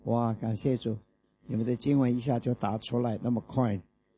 哇，感谢主，你们的经文一下就打出来那么快。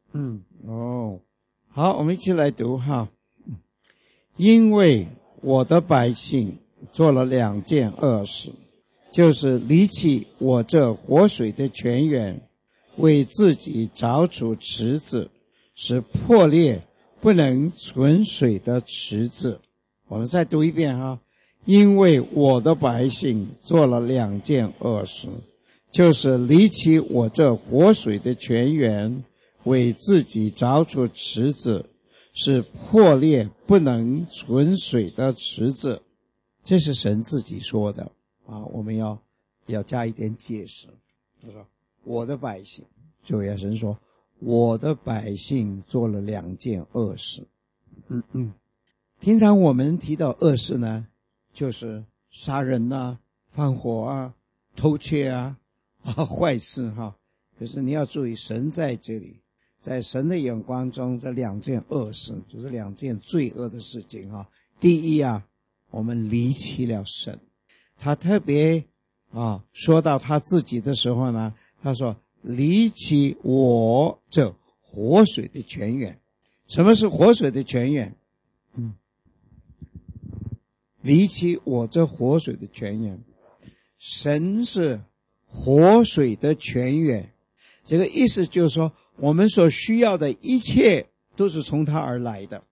好，我们一起来读哈。因为我的百姓做了2件恶事，就是离弃我这活水的泉源，为自己凿出池子，使破裂不能存水的池子。我们再读一遍哈。因为我的百姓做了2件恶事，就是离弃我这活水的泉源，为自己凿出池子，是破裂不能存水的池子。这是神自己说的啊，我们要加一点解释。他说我的百姓，主耶稣神说我的百姓做了2件恶事。平常我们提到恶事呢，就是杀人啊、放火啊、偷窃啊、坏事哈。可是你要注意，神在这里，在神的眼光中，这2件恶事就是2件罪恶的事情哈。第一啊，我们离弃了神。他特别说到他自己的时候呢，他说离弃我这活水的泉源。什么是活水的泉源？离弃我这活水的泉源。神是活水的泉源，这个意思就是说，我们所需要的一切都是从他而来的。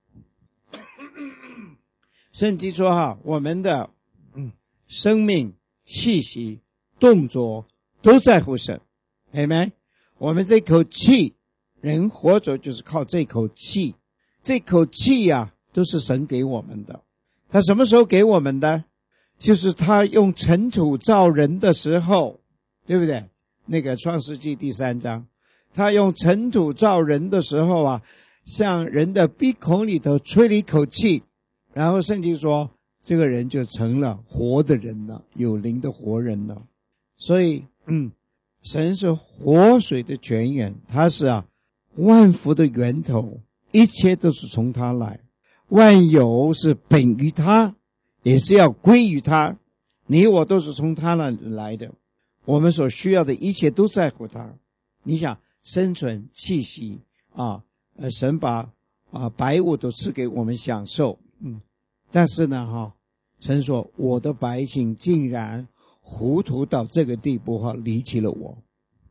圣经说我们的生命、气息、动作都在乎神。Amen。我们这口气，人活着就是靠这口气，这口气都是神给我们的。他什么时候给我们的？就是他用尘土造人的时候，对不对？那个创世纪第3章，他用尘土造人的时候向人的鼻孔里头吹了一口气，然后圣经说这个人就成了活的人了，有灵的活人了。所以神是活水的泉源，他是万福的源头，一切都是从他来，万有是本于他，也是要归于他。你我都是从他那里来的，我们所需要的一切都在乎他。你想生存气息神把百物都赐给我们享受。但是呢神说我的百姓竟然糊涂到这个地步离弃了我。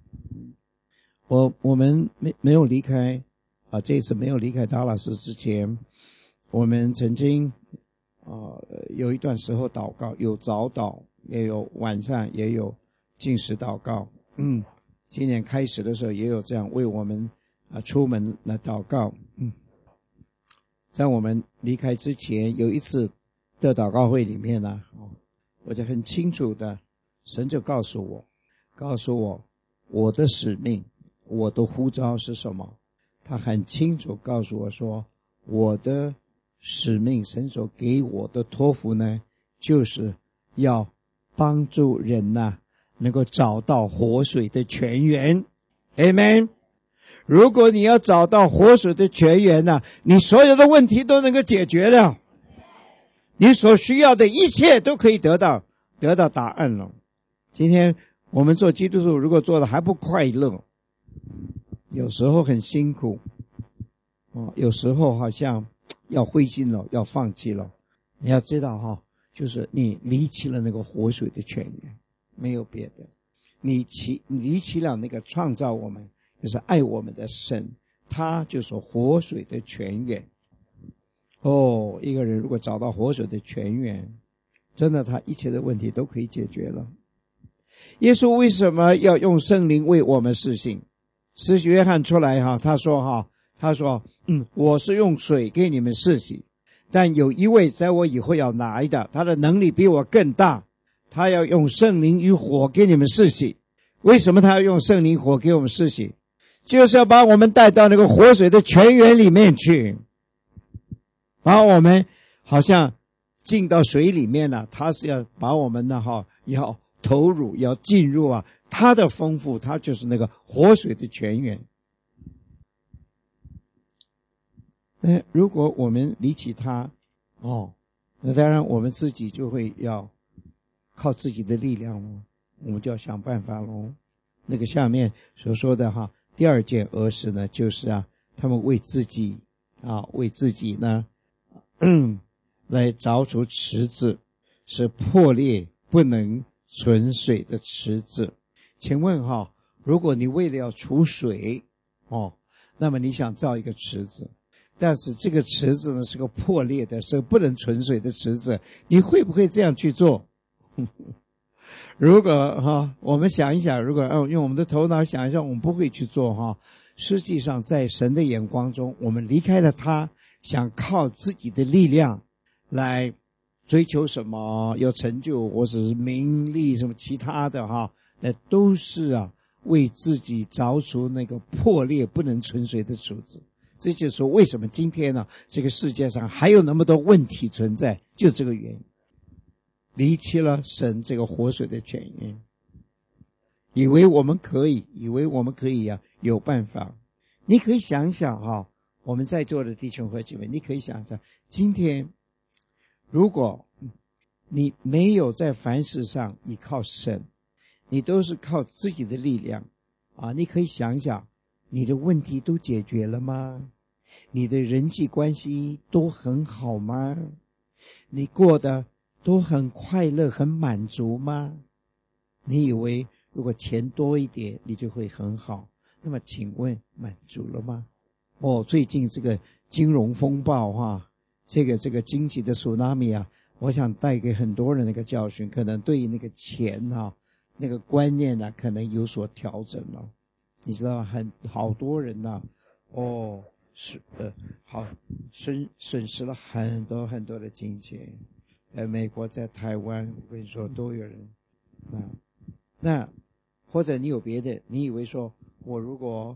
我们没有离开这次没有离开达拉斯之前，我们曾经有一段时候祷告，有早祷，也有晚上，也有禁食祷告。今年开始的时候也有这样为我们出门来祷告。在我们离开之前，有一次的祷告会里面呢，我就很清楚的，神就告诉我我的使命，我的呼召是什么。他很清楚告诉我说，我的使命，神所给我的托付呢，就是要帮助人能够找到活水的泉源。 Amen。 如果你要找到活水的泉源你所有的问题都能够解决了，你所需要的一切都可以得到答案了。今天我们做基督徒，如果做的还不快乐，有时候很辛苦有时候好像要灰心了，要放弃了。你要知道就是你离弃了那个活水的泉源，没有别的。你离弃了那个创造我们，就是爱我们的神，他就是活水的泉源。一个人如果找到活水的泉源，真的他一切的问题都可以解决了。耶稣为什么要用圣灵为我们施行？施洗约翰出来他说我是用水给你们施洗，但有一位在我以后要来的，他的能力比我更大，他要用圣灵与火给你们施洗。为什么他要用圣灵火给我们施洗？就是要把我们带到那个活水的泉源里面去，把我们好像进到水里面他是要把我们要投入，要进入他的丰富，他就是那个活水的泉源。如果我们离弃他那当然我们自己就会要靠自己的力量我们就要想办法咯。那个下面所说的第二件恶事呢，就是他们为自己呢来凿出池子，是破裂不能存水的池子。请问如果你为了要储水那么你想造一个池子，但是这个池子呢是个破裂的，是个不能存水的池子，你会不会这样去做？如果我们想一想，如果用我们的头脑想一想，我们不会去做实际上在神的眼光中，我们离开了他，想靠自己的力量来追求什么有成就或者是名利什么其他的那都是为自己凿出那个破裂不能存水的池子。这就是说为什么今天呢这个世界上还有那么多问题存在，就这个原因，离弃了神这个活水的泉源，以为我们可以有办法。你可以想想我们在座的弟兄和姐妹，你可以想想，今天如果你没有在凡事上依靠神，你都是靠自己的力量你可以想想，你的问题都解决了吗？你的人际关系都很好吗？你过得都很快乐很满足吗？你以为如果钱多一点你就会很好，那么请问满足了吗？最近这个金融风暴这个经济的 tsunami 我想带给很多人那个教训，可能对于那个钱那个观念可能有所调整了。你知道好多人损失了很多很多的金钱，在美国在台湾我跟你说都有人那或者你有别的，你以为说我如果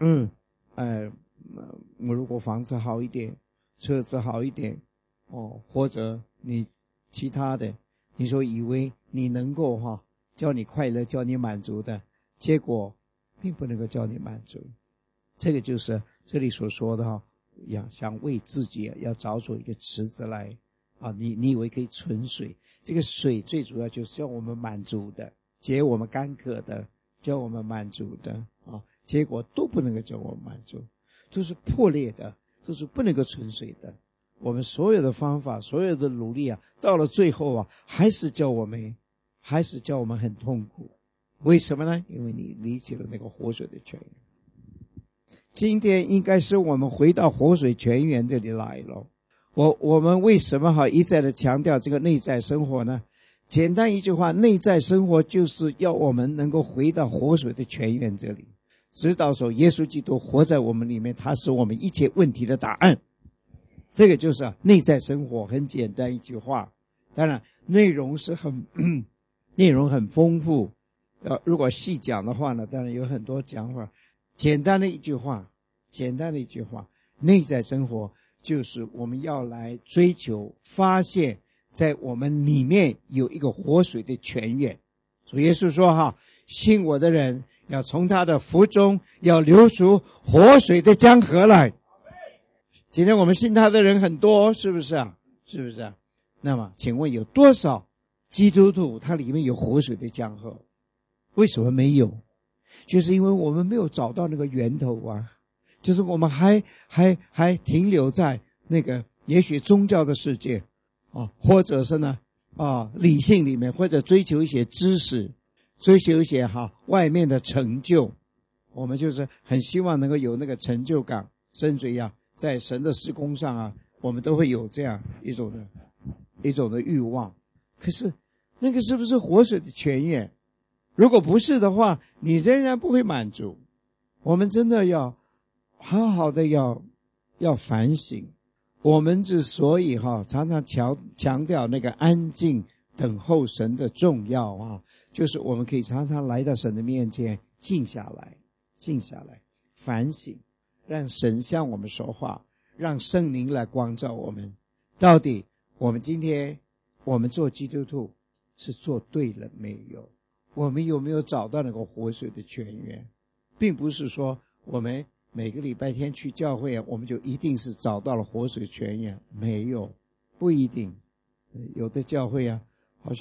我如果房子好一点，车子好一点或者你其他的，你说以为你能够叫你快乐叫你满足的，结果并不能够叫你满足。这个就是这里所说的想为自己要找出一个池子来你以为可以存水，这个水最主要就是叫我们满足的，解我们干渴的，叫我们满足的结果都不能够叫我们满足，都是破裂的，都是不能够存水的。我们所有的方法所有的努力到了最后还是叫我们很痛苦。为什么呢？因为你离弃了那个活水的泉源。今天应该是我们回到活水泉源这里来了。我们为什么一再的强调这个内在生活呢？简单一句话，内在生活就是要我们能够回到活水的泉源这里，直到说耶稣基督活在我们里面，他是我们一切问题的答案。这个就是内在生活，很简单一句话。当然内容很丰富，如果细讲的话呢，当然有很多讲法。简单的一句话，内在生活就是我们要来追求发现在我们里面有一个活水的泉源。主耶稣说信我的人要从他的腹中要流出活水的江河来。今天我们信他的人很多，是不是那么请问有多少基督徒他里面有活水的江河？为什么没有？就是因为我们没有找到那个源头就是我们还停留在那个也许宗教的世界或者是呢理性里面，或者追求一些知识，追求一些外面的成就。我们就是很希望能够有那个成就感，甚至在神的事工上我们都会有这样一种的欲望。可是那个是不是活水的泉源？如果不是的话，你仍然不会满足。我们真的要好好的要反省。我们之所以常常强调那个安静等候神的重要就是我们可以常常来到神的面前，静下来反省，让神向我们说话，让圣灵来光照我们。到底我们今天我们做基督徒是做对了没有？我们有没有找到那个活水的泉源？并不是说我们每个礼拜天去教会我们就一定是找到了活水泉源，没有，不一定。有的教会好像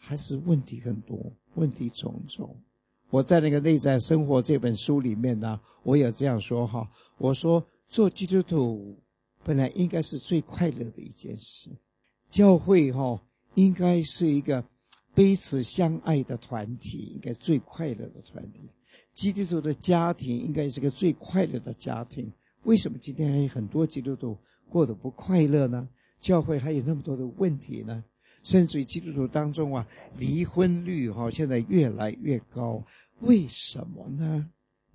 还是问题很多，问题重重。我在那个内在生活这本书里面呢，我有这样说哈，我说做基督徒本来应该是最快乐的一件事，教会应该是一个彼此相爱的团体，应该最快乐的团体。基督徒的家庭应该是个最快乐的家庭。为什么今天还有很多基督徒过得不快乐呢？教会还有那么多的问题呢？甚至于基督徒当中离婚率现在越来越高，为什么呢？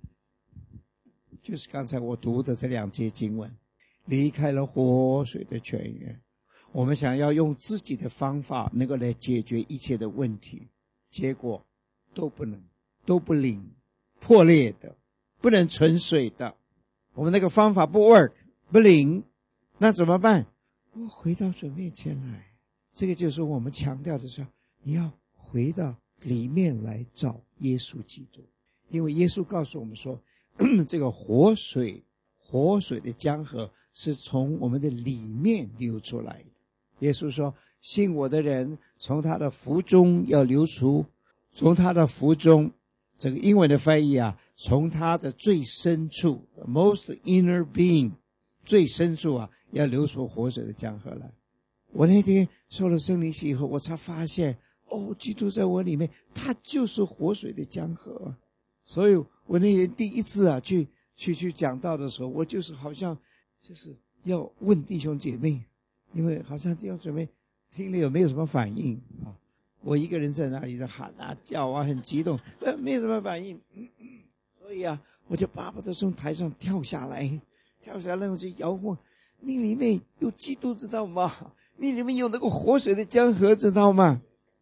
就是刚才我读的这2节经文，离开了活水的泉源，我们想要用自己的方法能够来解决一切的问题，结果都不能，都不灵，破裂的，不能存水的，我们那个方法不 work， 不灵，那怎么办？我回到主面前来，这个就是我们强调的时候，你要回到里面来找耶稣基督，因为耶稣告诉我们说这个活水的江河是从我们的里面流出来的。耶稣说信我的人从他的腹中要流出，从他的腹中，这个英文的翻译从他的最深处 the most inner being 最深处要流出活水的江河来。我那天受了圣灵洗以后，我才发现基督在我里面，他就是活水的江河。所以我那天第一次去讲道的时候，我就是好像就是要问弟兄姐妹，因为好像弟兄姐妹听了有没有什么反应我一个人在那里在喊叫很激动，没有什么反应。所以我就巴不得从台上跳下来我就摇晃，你里面有基督知道吗？你里面有那个活水的江河知道吗？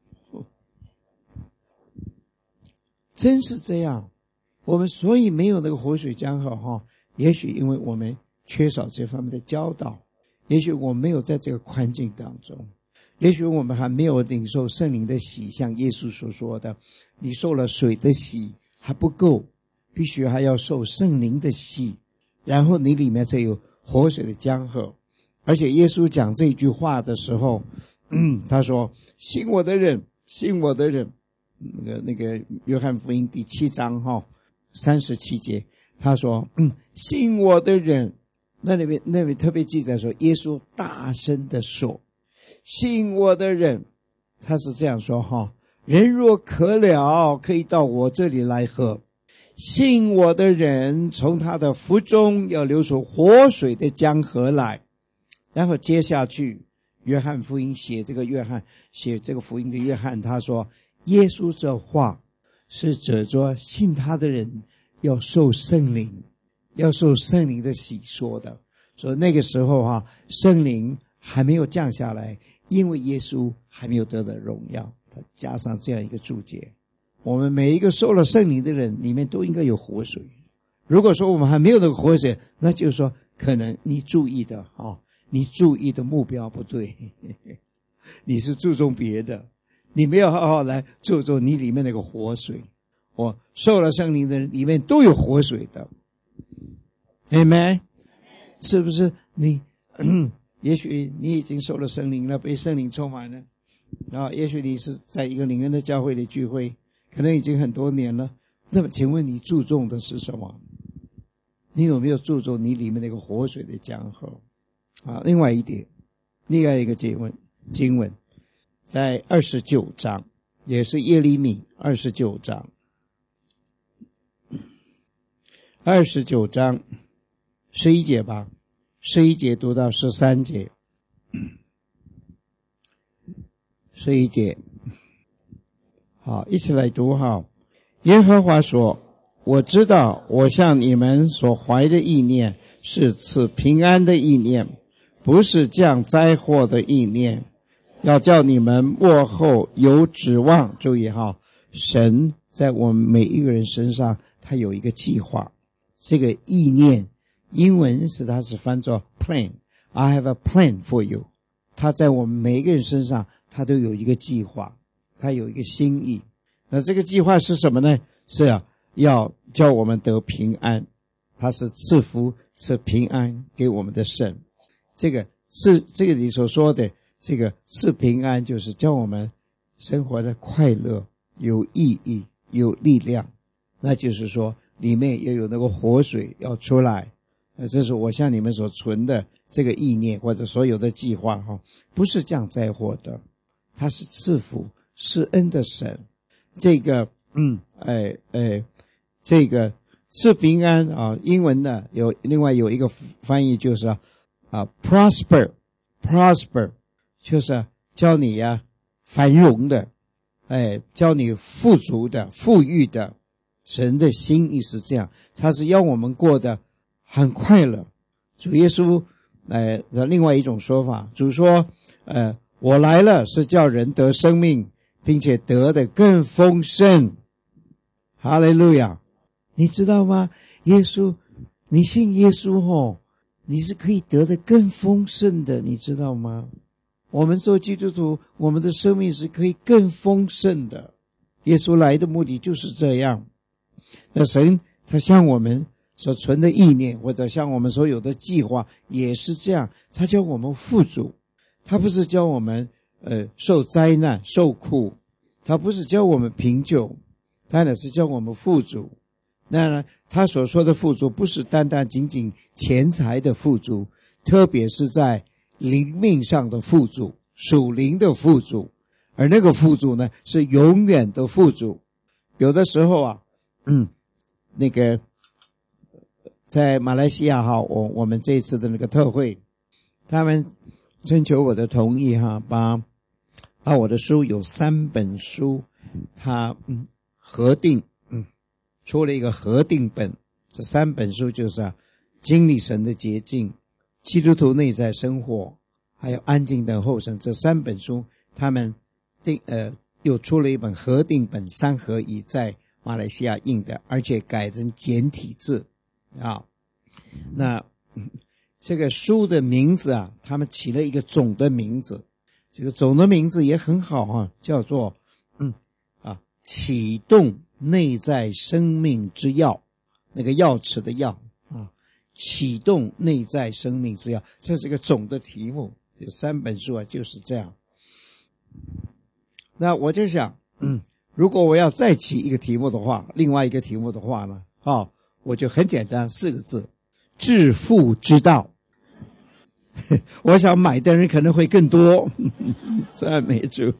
真是这样。我们所以没有那个活水江河也许因为我们缺少这方面的教导，也许我们没有在这个环境当中，也许我们还没有领受圣灵的洗，像耶稣所说的，你受了水的洗还不够，必须还要受圣灵的洗，然后你里面才有活水的江河。而且耶稣讲这句话的时候他说信我的人，那个约翰福音第7章37节，他说信我的人，那里特别记载说，耶稣大声的说信我的人，他是这样说人若渴了，可以到我这里来喝，信我的人从他的腹中要流出活水的江河来。然后接下去约翰福音写这个福音的约翰，他说耶稣这话是指着信他的人要受圣灵的洗说的。所以那个时候圣灵还没有降下来，因为耶稣还没有得到荣耀。他加上这样一个注解，我们每一个受了圣灵的人里面都应该有活水。如果说我们还没有那个活水，那就是说可能你注意的目标不对你是注重别的，你没有好好来注重你里面那个活水。我受了圣灵的人里面都有活水的 Amen， 是不是？你也许你已经受了圣灵了，被圣灵充满了也许你是在一个灵恩的教会里聚会，可能已经很多年了。那么请问你注重的是什么？你有没有注重你里面那个活水的江河另外一个经文在29章，也是耶利米29章11节吧，11节读到13节，11节，好，一起来读耶和华说，我知道我向你们所怀的意念是赐平安的意念，不是降灾祸的意念，要叫你们末后有指望。注意神在我们每一个人身上他有一个计划。这个意念英文它是翻作 plan， I have a plan for you。 他在我们每一个人身上他都有一个计划，他有一个心意。那这个计划是什么呢？是要叫我们得平安，他是赐福赐平安给我们的神。这个里所说的这个赐平安，就是叫我们生活的快乐、有意义、有力量，那就是说里面也有那个活水要出来。这是我向你们所存的这个意念或者所有的计划不是降灾祸的，它是赐福施恩的神。这个这个赐平安英文呢另外有一个翻译就是prosper 就是教你繁荣的，教你富足的、富裕的。神的心意是这样，他是要我们过得很快乐。主耶稣的另外一种说法，主说我来了是叫人得生命，并且得的更丰盛。哈利路亚！你知道吗？耶稣，你信耶稣你是可以得的更丰盛的，你知道吗？我们做基督徒，我们的生命是可以更丰盛的。耶稣来的目的就是这样。那神他向我们所存的意念，或者向我们所有的计划也是这样，他教我们富足，他不是教我们受灾难受苦，他不是教我们贫穷，他乃是教我们富足。那他所说的富足不是单单仅仅钱财的富足，特别是在灵命上的富足，属灵的富足，而那个富足呢是永远的富足。有的时候那个在马来西亚我们这一次的那个特会，他们征求我的同意把我的书有3本书，他核定出了一个核定本。这3本书就是经历神的捷径、基督徒内在生活，还有安静等候神。这3本书他们又出了一本核定本3合一，在马来西亚印的，而且改成简体字那这个书的名字他们起了一个总的名字，这个总的名字也很好叫做启动内在生命之钥，那个钥匙的钥启动内在生命之钥，这是一个总的题目。这3本书就是这样。那我就想如果我要再起一个题目的话，另外一个题目的话呢我就很简单4个字：致富之道。我想买的人可能会更多，赞美主。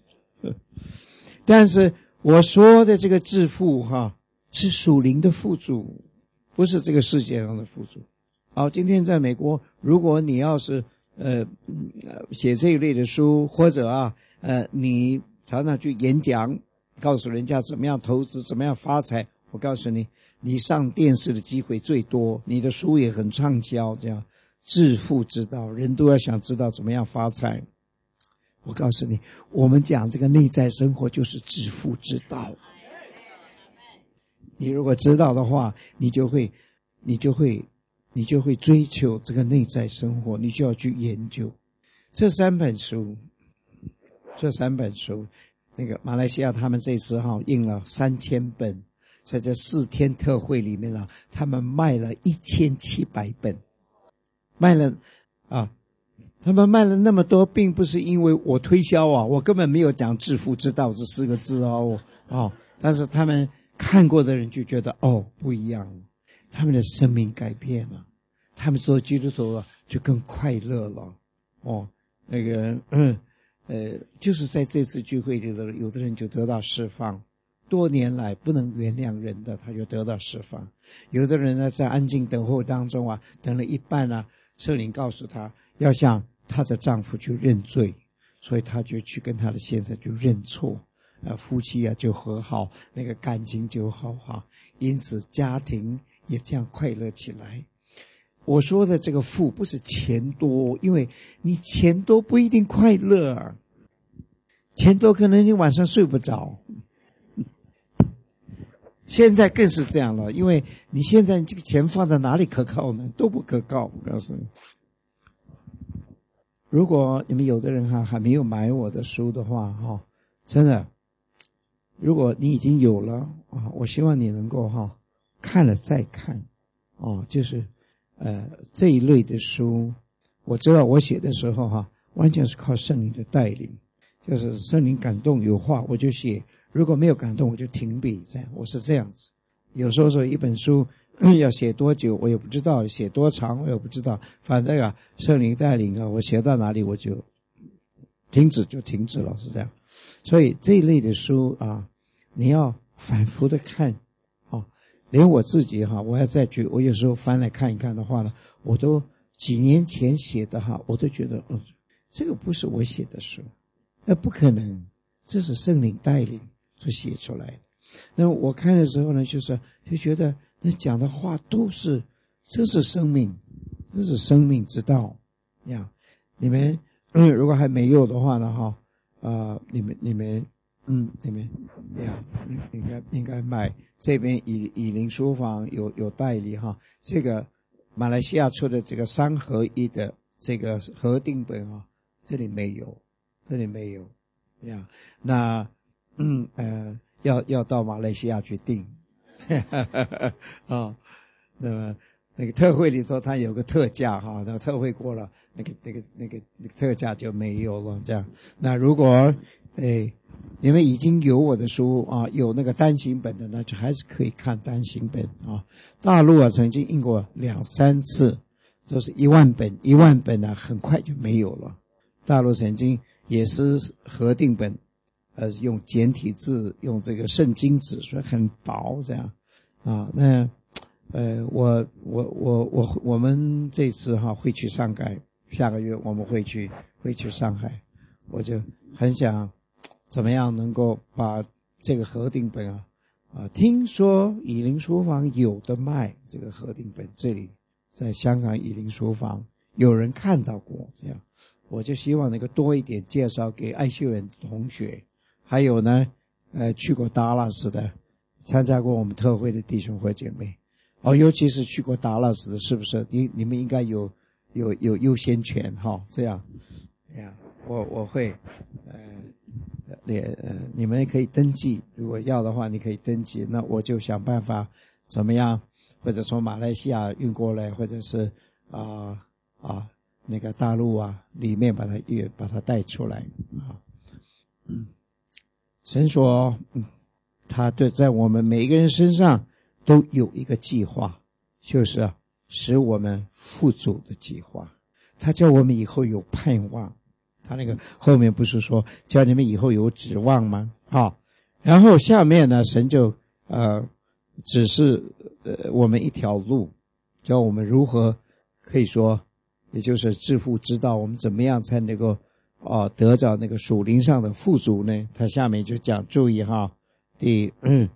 但是我说的这个致富是属灵的富足，不是这个世界上的富足。今天在美国，如果你要是写这一类的书，或者你常常去演讲，告诉人家怎么样投资，怎么样发财，我告诉你，你上电视的机会最多，你的书也很畅销。这样致富之道，人都要想知道怎么样发财。我告诉你，我们讲这个内在生活就是致富之道。你如果知道的话，你就会追求这个内在生活，你就要去研究这3本书。那个马来西亚他们这次印了3000本，在这4天特会里面他们卖了1700本，他们卖了那么多，并不是因为我推销我根本没有讲致富之道这4个字但是他们看过的人就觉得不一样，他们的生命改变了，他们做基督徒就更快乐了就是在这次聚会里的有的人就得到释放，多年来不能原谅人的他就得到释放。有的人呢在安静等候当中等了一半圣灵告诉他要向她的丈夫去认罪，所以他就去跟他的先生就认错，夫妻就和好，那个感情就好因此家庭也这样快乐起来。我说的这个富不是钱多，因为你钱多不一定快乐，钱多可能你晚上睡不着。现在更是这样了，因为你现在这个钱放在哪里可靠呢？都不可靠。我告诉你，如果你们有的人还没有买我的书的话真的，如果你已经有了我希望你能够看了再看就是这一类的书，我知道我写的时候完全是靠圣灵的带领， 就是圣灵感动有话我就写，如果没有感动我就停笔，这样我是这样子。有时候说一本书要写多久我也不知道，写多长我也不知道，反正啊圣灵带领啊，我写到哪里我就停止了，是这样。所以这一类的书啊，你要反复的看啊，连我自己哈，我要再去，我有时候翻来看一看的话呢，我都几年前写的哈，我都觉得这个不是我写的书，不可能，这是圣灵带领所写出来的。那么我看的时候呢，就觉得那讲的话都是，这是生命，这是生命之道呀。你们如果还没有的话呢哈，你们呀，应该买这边以林书房有代理哈，这个马来西亚出的这个3合1的这个合订本啊，这里没有呀。那要到马来西亚去订啊。那么那个特惠里头它有个特价哈，那特惠过了那个特价就没有了这样。那如果你们已经有我的书啊，有那个单行本的呢，就还是可以看单行本啊。大陆啊曾经印过2-3次，就是1万本啊，很快就没有了。大陆曾经也是合订本，用简体字，用这个圣经纸，所以很薄这样啊。那我们这次哈会去上海，下个月我们会去上海，我就很想怎么样能够把这个合订本听说以林书房有的卖这个合订本，这里在香港以林书房有人看到过，这样我就希望能够多一点介绍给爱秀园同学，还有呢去过达拉斯的，参加过我们特会的弟兄或姐妹尤其是去过达拉斯的，是不是你们应该有优先权哈？这样呀，我会你们可以登记，如果要的话你可以登记，那我就想办法怎么样，或者从马来西亚运过来，或者是那个大陆里面把它带出来神说他在我们每一个人身上都有一个计划，就是使我们富足的计划。他叫我们以后有盼望，他那个后面不是说叫你们以后有指望吗？然后下面呢，神就指示我们一条路，教我们如何可以说，也就是致富之道，我们怎么样才能够得着那个属灵上的富足呢？他下面就讲，注意第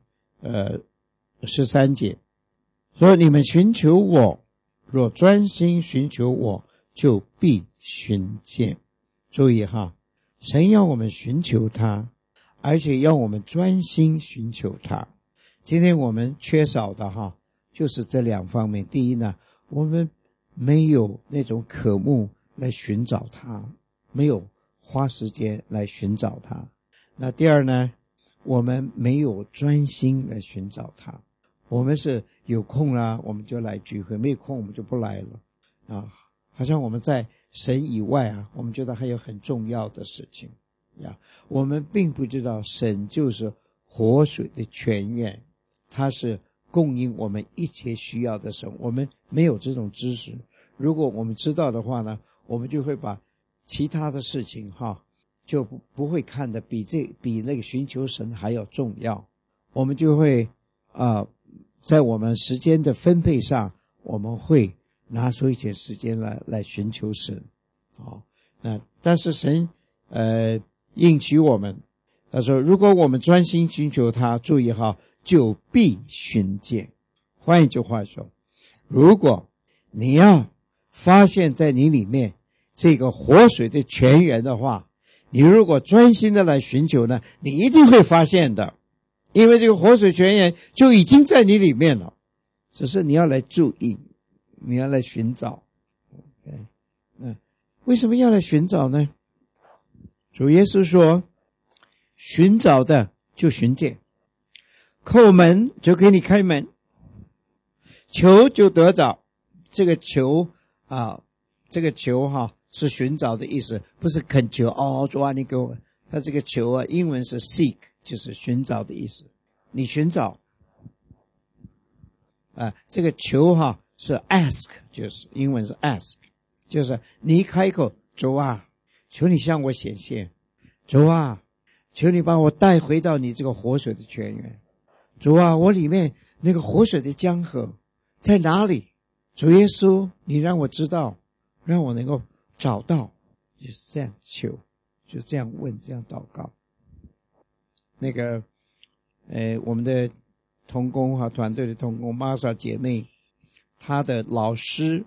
13节说，你们寻求我，若专心寻求我，就必寻见。注意神要我们寻求他，而且要我们专心寻求他。今天我们缺少的就是这2方面。第一呢，我们没有那种渴慕来寻找他，没有花时间来寻找他。那第二呢，我们没有专心来寻找他。我们是有空啦我们就来聚会，没有空我们就不来了好像我们在神以外我们觉得还有很重要的事情我们并不知道神就是活水的泉源，他是供应我们一切需要的神。我们没有这种知识，如果我们知道的话呢，我们就会把其他的事情就不会看得比那个寻求神还要重要。我们就会在我们时间的分配上，我们会拿出一些时间来寻求神但是神应许我们，他说如果我们专心寻求他，注意就必寻见。换一句话说，如果你要发现在你里面这个活水的泉源的话，你如果专心的来寻求呢，你一定会发现的，因为这个活水泉源就已经在你里面了，只是你要来注意，你要来寻找。为什么要来寻找呢？主耶稣说，寻找的就寻见，叩门就给你开门，求就得着。这个求是寻找的意思，不是恳求主你给我， 它这个求啊，英文是 seek， 就是寻找的意思。你寻找这个求是 ask， 就是英文是 ask， 就是你一开口，主啊，求你向我显现，主啊，求你把我带回到你这个活水的泉源，主啊，我里面那个活水的江河在哪里？主耶稣，你让我知道，让我能够找到，就是这样求，就这样问，这样祷告。那个我们的同工团队的同工玛莎姐妹，她的老师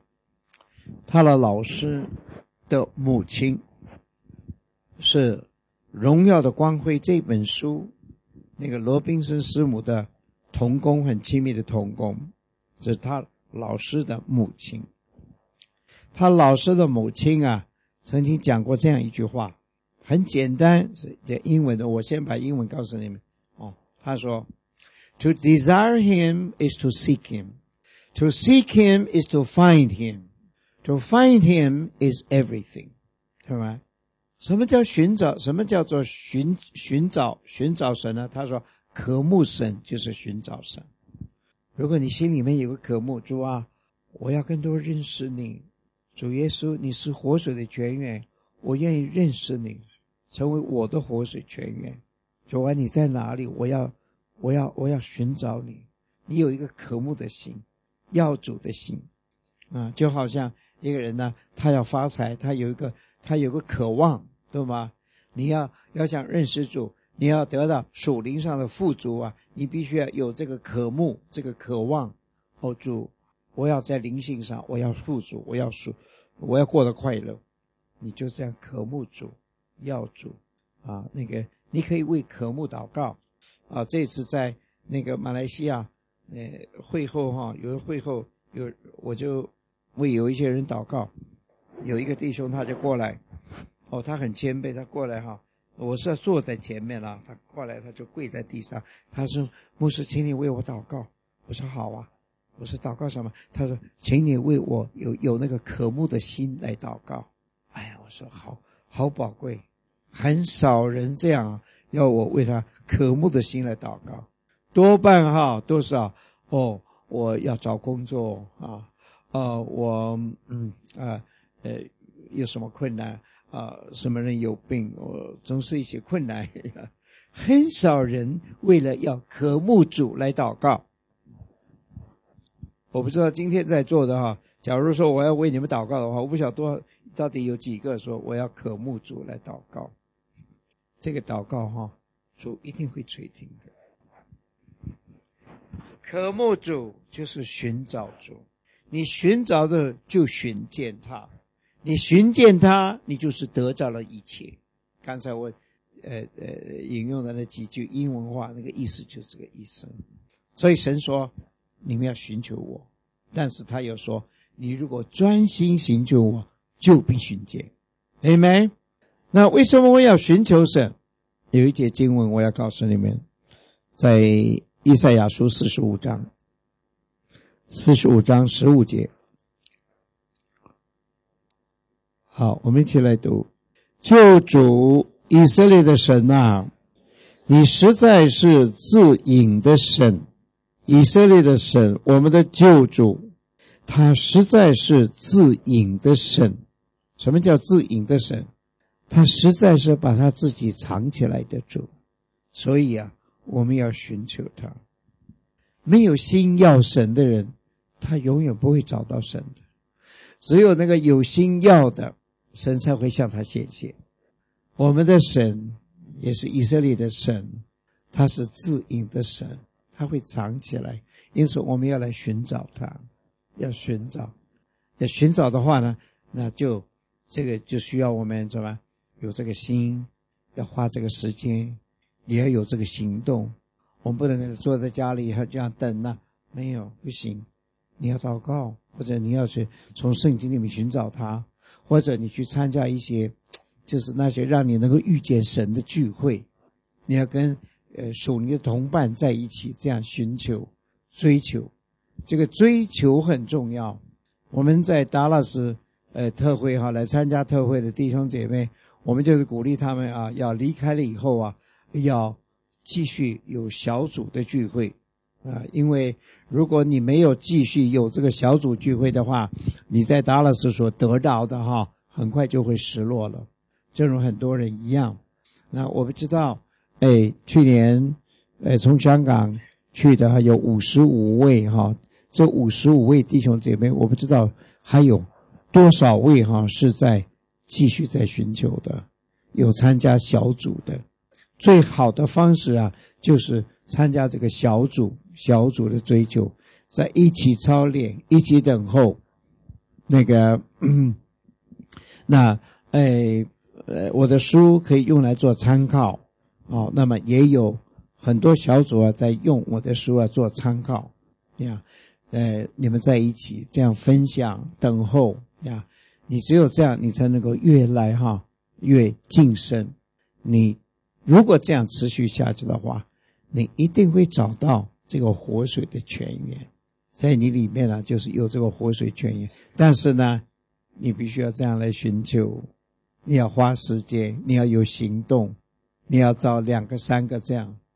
的母亲是《荣耀的光辉》这本书那个罗宾森师母的同工，很亲密的同工，这是他老师的母亲。他老师的母亲曾经讲过这样一句话，很简单，是英文的，我先把英文告诉你们。他说 To desire him is to seek him. To seek him is to find him. To find him is everything. 对吗？什么叫寻找？什么叫做寻找神呢？他说渴慕神就是寻找神。如果你心里面有个渴慕，主啊，我要更多认识你，主耶稣，你是活水的泉源，我愿意认识你，成为我的活水泉源。主啊，你在哪里？我要寻找你。你有一个渴慕的心，要主的心就好像一个人呢，他要发财，他有个渴望，对吗？你要想认识主，你要得到属灵上的富足你必须要有这个渴慕，这个渴望。主，我要在灵性上，我要富足，我要过得快乐。你就这样渴慕主，要主那个你可以为渴慕祷告这次在那个马来西亚会后有会后我就为有一些人祷告。有一个弟兄他就过来他很谦卑，他过来我是要坐在前面他过来他就跪在地上，他说牧师请你为我祷告。我说好啊。我说祷告什么？他说请你为我有那个渴慕的心来祷告。我说好宝贵，很少人这样要我为他渴慕的心来祷告。多半都是我要找工作我有什么困难什么人有病，我总是一些困难很少人为了要渴慕主来祷告。我不知道今天在座的假如说我要为你们祷告的话，我不晓得到底有几个说我要渴慕主来祷告。这个祷告主一定会垂听的。渴慕主就是寻找主，你寻找的就寻见他，你寻见他，你就是得到了一切。刚才我引用的那几句英文话，那个意思就是这个意思。所以神说你们要寻求我，但是他又说你如果专心寻求我，就必寻见。Amen。那为什么我要寻求神？有一节经文我要告诉你们，在以赛亚书45章15节。好，我们一起来读。救主以色列的神你实在是自隐的神。以色列的神，我们的救主，他实在是自隐的神。什么叫自隐的神？他实在是把他自己藏起来的主。所以我们要寻求他。没有心要神的人，他永远不会找到神的。只有那个有心要的，神才会向他显现。我们的神也是以色列的神，他是自隐的神，他会藏起来。因此我们要来寻找他，要寻找的话呢，那就这个就需要我们怎么有这个心，要花这个时间，也要有这个行动。我们不能坐在家里这样等没有，不行。你要祷告，或者你要去从圣经里面寻找他，或者你去参加一些就是那些让你能够遇见神的聚会。你要跟属灵的同伴在一起，这样寻求追求。这个追求很重要。我们在达拉斯特会来参加特会的弟兄姐妹， 我们就是鼓励他们啊，要离开了以后啊，要继续有小组的聚会啊，因为如果你没有继续有这个小组聚会的话，你在达拉斯所得到的很快就会失落了，正如很多人一样。那我不知道，去年从香港去的有55位这55位弟兄姐妹，我不知道还有多少位是在继续在寻求的，有参加小组的。最好的方式啊，就是参加这个小组的追求，在一起操练，一起等候。我的书可以用来做参考那么也有很多小组啊在用我的书啊做参考呀。你们在一起这样分享等候呀，你只有这样你才能够越来越晋升。你如果这样持续下去的话，你一定会找到这个活水的泉源，在你里面就是有这个活水泉源。但是呢，你必须要这样来寻求，你要花时间，你要有行动，你要找2个3个这样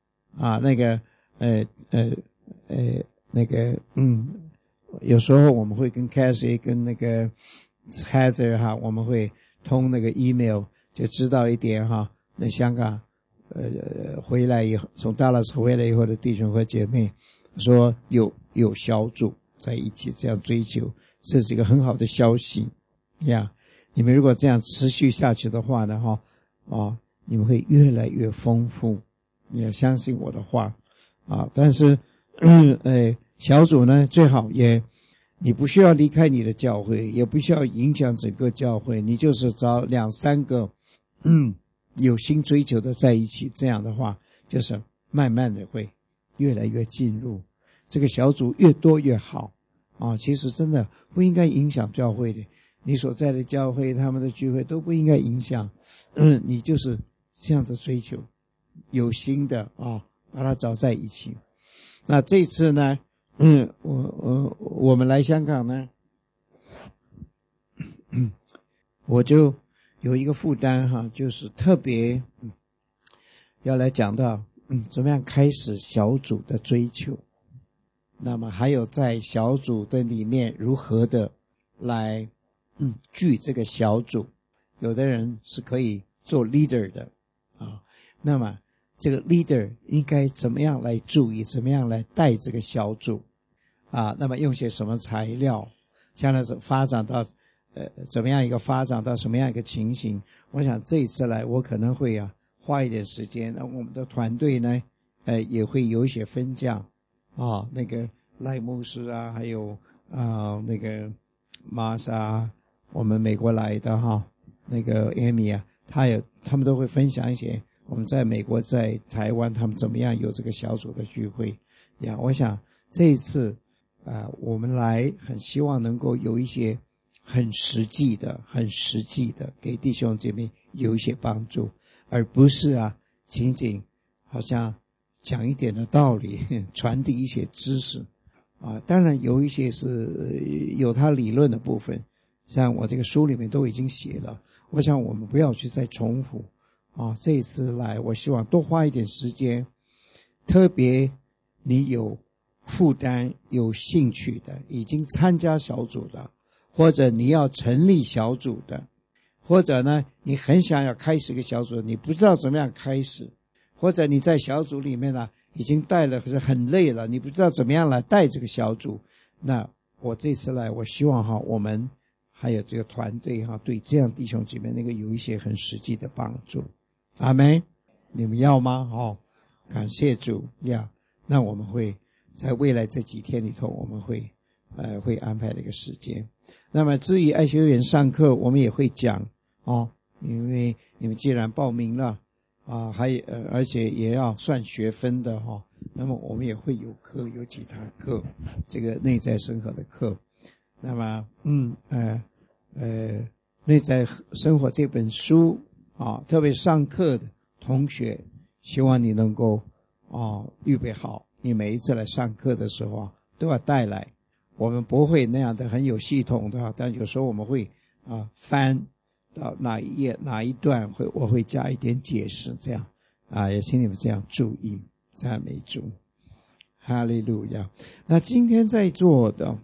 有时候我们会跟 Cassie 跟那个 Heather 我们会通那个 email， 就知道一点那香港回来以后，从大拉斯回来以后的弟兄和姐妹说有小组在一起这样追求，这是一个很好的消息呀。你们如果这样持续下去的话呢你们会越来越丰富，你要相信我的话但是小组呢最好你不需要离开你的教会，也不需要影响整个教会，你就是找2、3个有心追求的在一起，这样的话就是慢慢的会越来越进入这个小组，越多越好其实真的不应该影响教会的，你所在的教会他们的聚会都不应该影响你就是这样的追求，有心的把它找在一起。那这次呢我们来香港呢我就有一个负担就是特别要来讲到怎么样开始小组的追求，那么还有在小组的里面如何的来聚这个小组。有的人是可以做 leader 的那么这个 leader 应该怎么样来注意，怎么样来带这个小组那么用些什么材料，将来发展到怎么样一个发展到什么样一个情形。我想这一次来我可能会花一点时间，那我们的团队呢也会有一些分享那个赖牧师还有那个玛莎，我们美国来的那个 Amy 他们都会分享一些我们在美国在台湾他们怎么样有这个小组的聚会我想这一次我们来很希望能够有一些很实际的给弟兄姐妹有一些帮助，而不是仅仅好像讲一点的道理，传递一些知识当然有一些是有它理论的部分，像我这个书里面都已经写了，我想我们不要去再重复这一次来我希望多花一点时间，特别你有负担有兴趣的，已经参加小组的，或者你要成立小组的，或者呢你很想要开始一个小组，你不知道怎么样开始，或者你在小组里面已经带了可是很累了，你不知道怎么样来带这个小组，那我这次来我希望我们还有这个团队对这样弟兄姐妹有一些很实际的帮助。阿们，你们要吗感谢主那我们会在未来这几天里头我们会安排这个时间。那么至于爱修园上课我们也会讲因为你们既然报名了而且也要算学分的那么我们也会有几堂课，这个内在生活的课。那么内在生活这本书特别上课的同学，希望你能够预备好，你每一次来上课的时候都要带来。我们不会那样的很有系统的但有时候我们会翻到哪一页哪一段我会加一点解释，这样也请你们这样注意。赞美主，哈利路亚。那今天在座的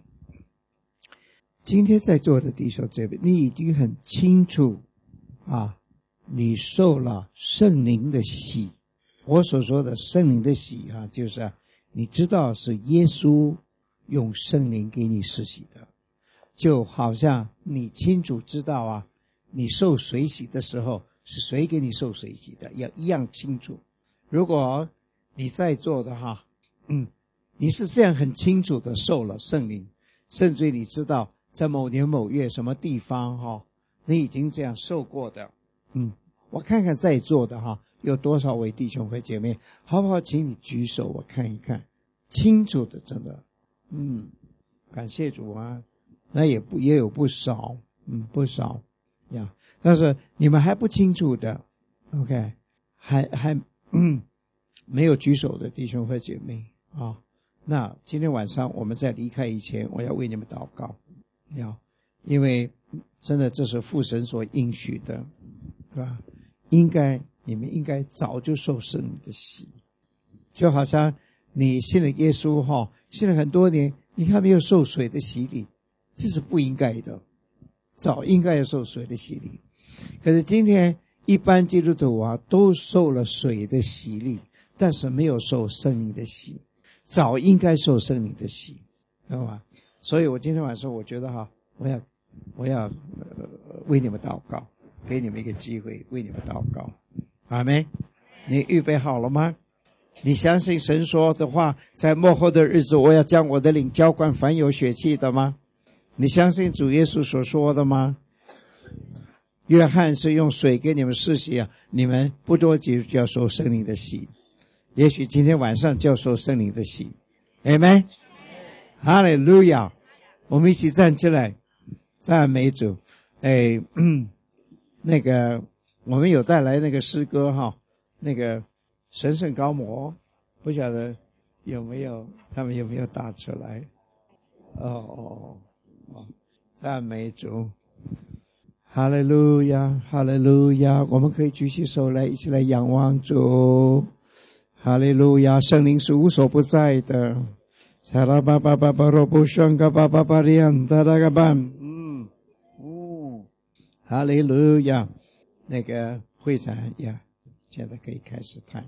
弟兄姐妹，你已经很清楚你受了圣灵的洗。我所说的圣灵的洗就是你知道是耶稣用圣灵给你施洗的，就好像你清楚知道你受水洗的时候是谁给你受水洗的，要一样清楚。如果你在座的你是这样很清楚的受了圣灵，甚至你知道在某年某月什么地方你已经这样受过的，我看看在座的有多少位弟兄和姐妹，好不好？请你举手，我看一看，清楚的，真的，感谢主那也有不少，不少呀。但是你们还不清楚的 ，OK， 还没有举手的弟兄和姐妹那今天晚上我们在离开以前，我要为你们祷告，因为真的这是父神所应许的，对吧？你们应该早就受圣灵的洗，就好像你信了耶稣信了很多年，你还没有受水的洗礼，这是不应该的，早应该要受水的洗礼。可是今天一般基督徒都受了水的洗礼，但是没有受圣灵的洗，早应该受圣灵的洗，知道吧？所以我今天晚上我觉得我要为你们祷告，给你们一个机会为你们祷告。阿们。你预备好了吗？你相信神说的话，在末后的日子我要将我的灵浇灌凡有血气的吗？你相信主耶稣所说的吗？约翰是用水给你们施洗你们不多久就要受圣灵的洗，也许今天晚上就要受圣灵的洗。阿们。哈利路亚。我们一起站起来赞美主。那个我们有带来那个诗歌那个神圣高摩，不晓得他们有没有打出来？赞美主，哈利路亚，哈利路亚。我们可以举起手来，一起来仰望主。哈利路亚，圣灵是无所不在的。萨拉巴巴巴巴罗布香嘎巴巴巴利安达达嘎班。哈利路亚。那个会长现在可以开始弹。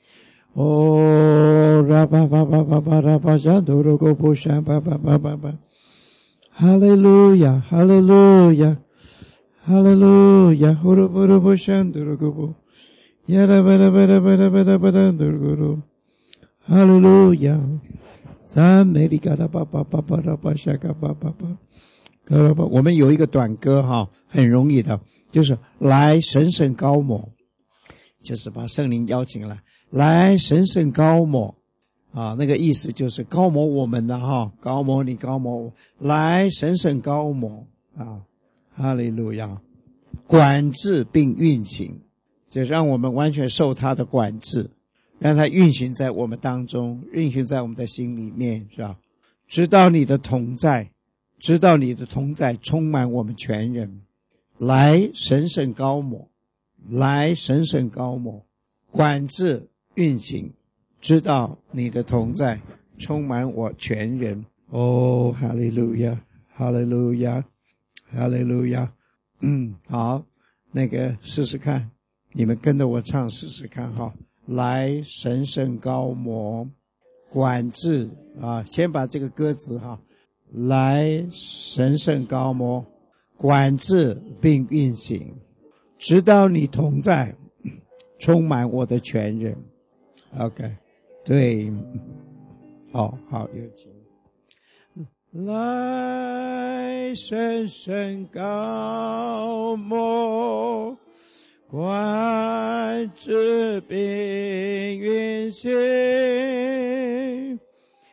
拉巴巴巴巴巴拉巴沙多罗古布香巴巴巴巴巴。哈利路亚，哈利路亚，哈利路亚，呼噜呼噜布香多罗古布，呀啦巴拉巴拉巴拉巴拉巴拉多罗古鲁，哈利路亚，赞美你嘎啦巴巴巴巴拉巴沙嘎巴巴巴。我们有一个短歌很容易的，就是来神圣高摩，就是把圣灵邀请来神圣高摩那个意思就是高摩我们的高摩你高摩我，来神圣高摩哈利路亚。管制并运行，就让我们完全受他的管制，让他运行在我们当中，运行在我们的心里面，是吧？直到你的同在充满我们全人。来神圣高摩，来神圣高摩，管制运行，直到你的同在充满我全人。哈利路亚，哈利路亚，哈利路亚。好，那个试试看，你们跟着我唱试试看来神圣高摩，管制先把这个歌词来神圣高摩，管制并运行，直到你同在充满我的全人。 OK， 对，好，有请。来神圣高摩，管制并运行，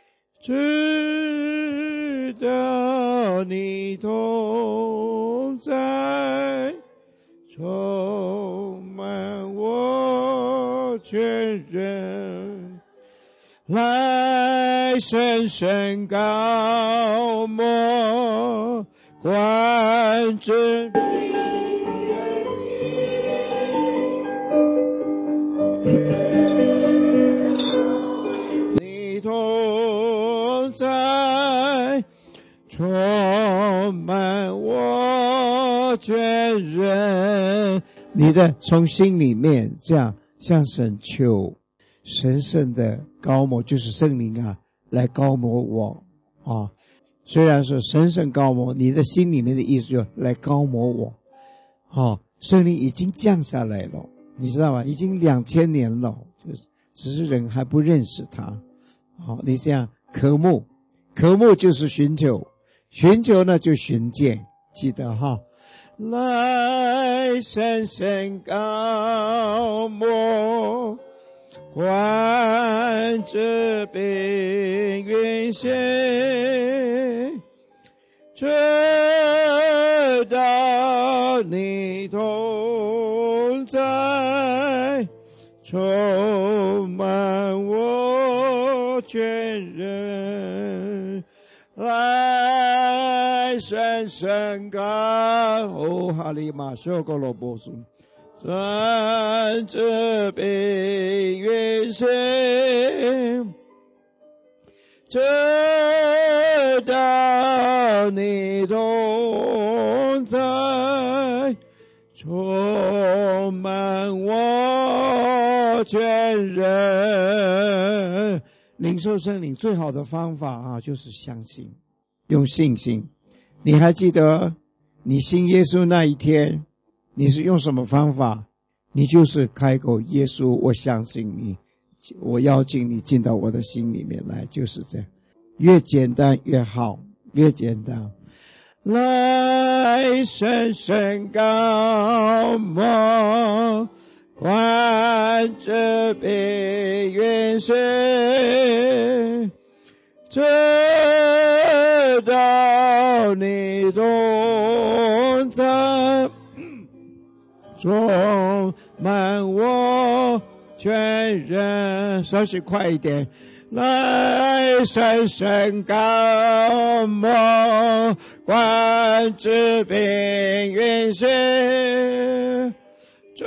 直到你同在充满我全人。来神圣高摩，管制并运你同在充满我全人，你的从心里面这样向神求神圣的高摩，就是圣灵啊来高摩我啊。虽然说神圣高摩，你的心里面的意思就来高摩我啊。圣灵已经降下来了，你知道吗？已经2000年了，就是只是人还不认识他。好，你这样渴慕，渴慕就是寻求，寻求呢就寻见，记得哈。来深深高摩，观之并云线，直到你同在，充满我全人，来深深高哦，哈利玛修哥罗波苏，转之并云线，直到你同在，充满我全人。领受圣灵最好的方法啊，就是相信，用信心。你还记得你信耶稣那一天，你是用什么方法？你就是开口，耶稣，我相信你，我邀请你进到我的心里面来，就是这样。越简单越好，越简单。来深深高摩，观之并云线，直到你同在，充满我全人。稍许快一点。来深深高摩，观之并云线，直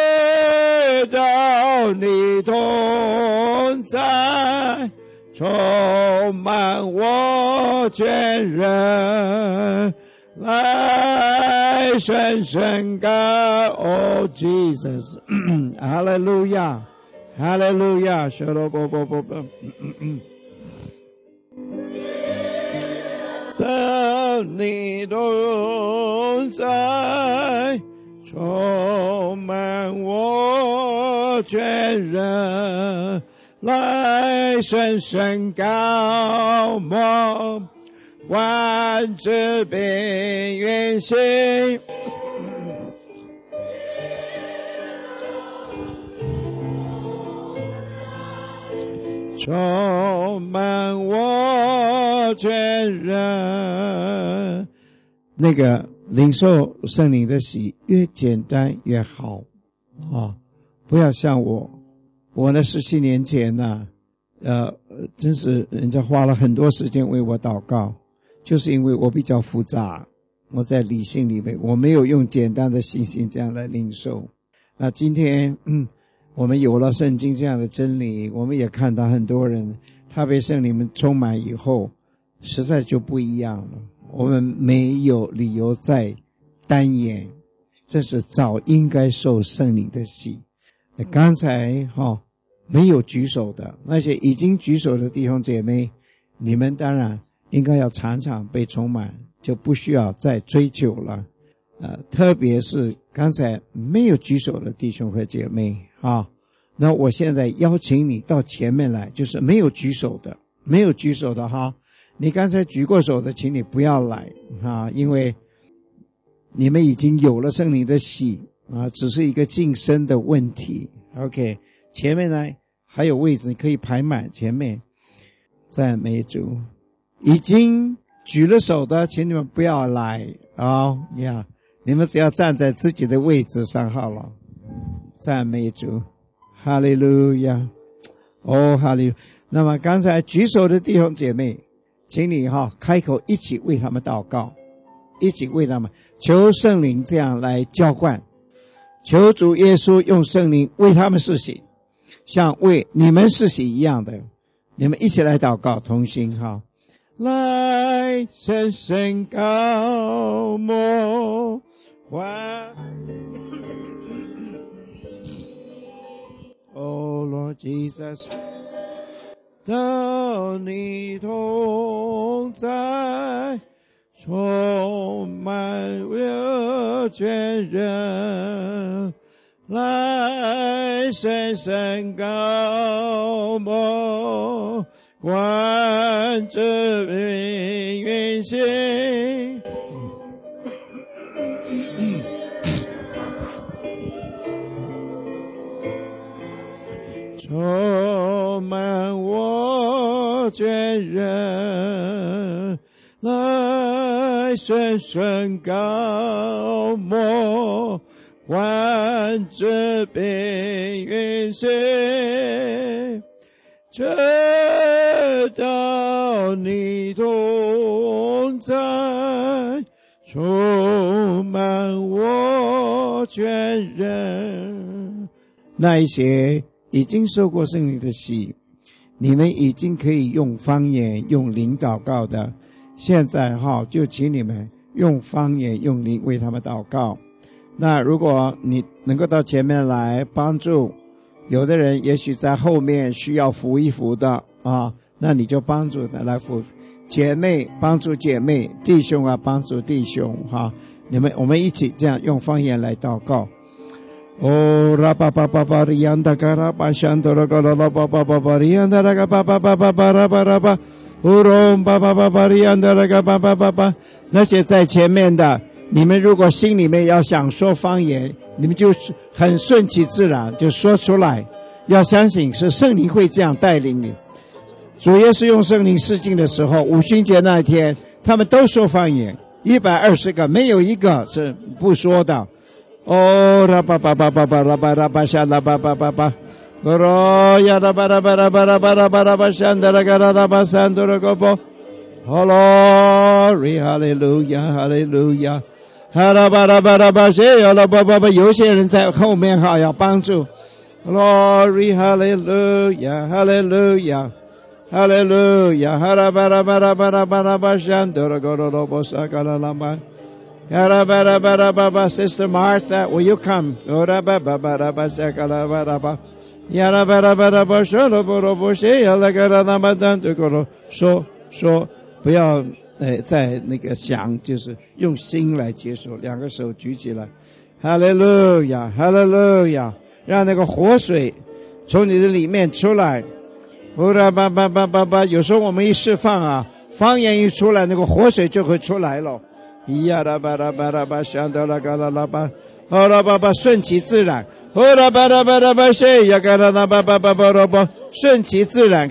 到你同在，充满我全人。来深深高，Oh Jesus， Hallelujah。哈利路亚，修罗波波波波，当你同在，充满我全人，来深深高摩，观之并云线，充满我全人。那个领受圣灵的喜越简单越好啊！不要像我那17年前呢，真是人家花了很多时间为我祷告，就是因为我比较复杂，我在理性里面我没有用简单的信心这样来领受。那今天我们有了圣经这样的真理，我们也看到很多人他被圣灵充满以后实在就不一样了。我们没有理由再单言，这是早应该受圣灵的洗。刚才没有举手的那些已经举手的弟兄姐妹，你们当然应该要常常被充满，就不需要再追求了。特别是刚才没有举手的弟兄和姐妹那我现在邀请你到前面来，就是没有举手的你刚才举过手的请你不要来因为你们已经有了圣灵的洗只是一个晋升的问题。 OK， 前面来还有位置，你可以排满前面。赞美主。已经举了手的请你们不要来你们只要站在自己的位置上好了。赞美主，哈利路亚，哈利路亚。那么刚才举手的弟兄姐妹，请你开口一起为他们祷告，一起为他们求圣灵这样来浇灌，求主耶稣用圣灵为他们施行， 像为你们世袭一样的，你们一起来祷告，同心哈。来深深高莫还Oh Lord Jesus， 到你同在，充满我全人，来深深高莫观这命运行，充满我全人，来深深高莫观这命运行，直到你同在，充满我全人。那一些已经受过圣灵的洗，你们已经可以用方言用灵祷告的，现在就请你们用方言用灵为他们祷告。那如果你能够到前面来帮助，有的人也许在后面需要扶一扶的那你就帮助他来扶。姐妹帮助姐妹，弟兄帮助弟兄我们一起这样用方言来祷告。哦，拉巴巴巴巴里安达嘎拉巴香多拉嘎拉拉巴巴巴巴里安达拉嘎巴巴巴巴巴拉巴拉巴，乌隆巴巴巴巴里安达拉嘎巴巴巴巴。那些在前面的，你们如果心里面要想说方言，你们就很顺其自然就说出来，要相信是圣灵会这样带领你。主耶稣用圣灵施浸的时候，五旬节那一天他们都说方言，120个没有一个是不说的。哦，拉巴巴巴巴巴拉巴拉巴沙拉巴巴巴巴，哦罗呀拉巴拉巴拉巴拉巴拉巴拉巴山德拉嘎拉拉巴山多拉高波，哈罗瑞哈利路亚哈利路亚，哈拉巴拉巴拉巴谢呀拉巴巴巴，有些人在后面要帮助。Glory hallelujah hallelujah hallelujah harabara bara bara bara bashandora gororobo sakalalamba harabara bara bara. Sister Martha, will you come? Orababa bara basakalalaba yarabara bara basholo borobo she yalagarama danto goro. 说不要在那个想，就是用心来接受，两个手举起来。Hallelujah hallelujah，让那个活水从你的里面出来。有时候我们一释放方言一出来，那个活水就会出来了。顺其自然，顺其自然。